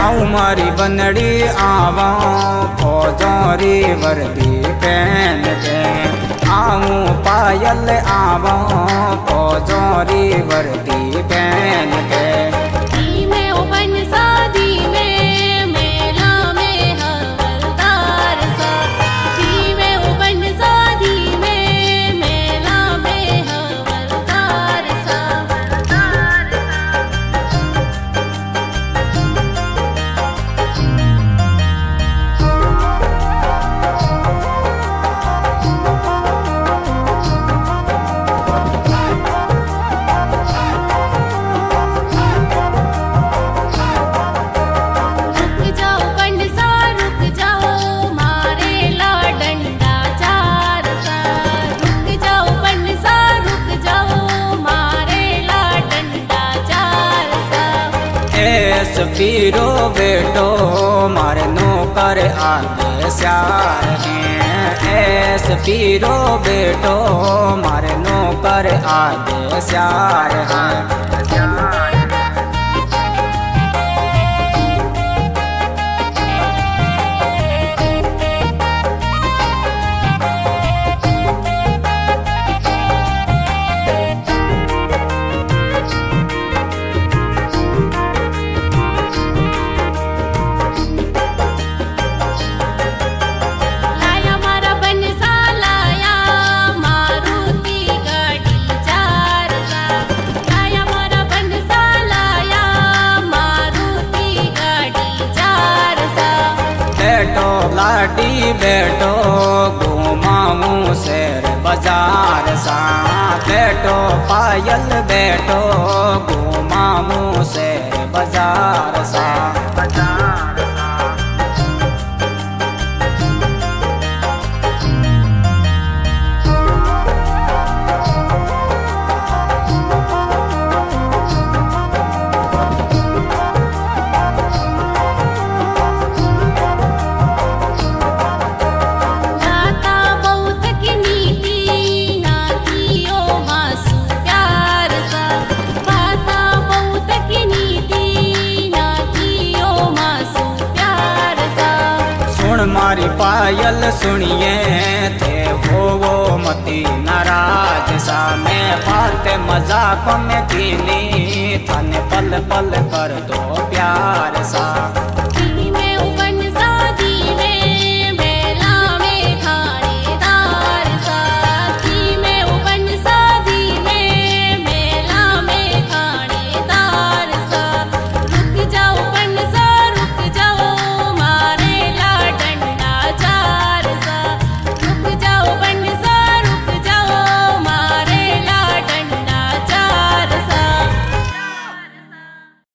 आऊं मारी बनड़ी आवा फौजोरी वर्दी पहन के, आऊं पायल आवा फौजोरी वर्दी पहन के। पीरो बेटो मारे नौकर आगे स्यार हैं, ऐस पीरो बेटो मारे नौकर आगे स्यार हैं। लाडी बेटो घुमाऊं शेर बाजार सा, बेटो पायल बेटो घुमाऊं शेर बाजार सा। मारी पायल सुनिए थे वो मती नाराज सा, मैं बात मजाक में कीनी थाने पल पल कर दो प्यार सा।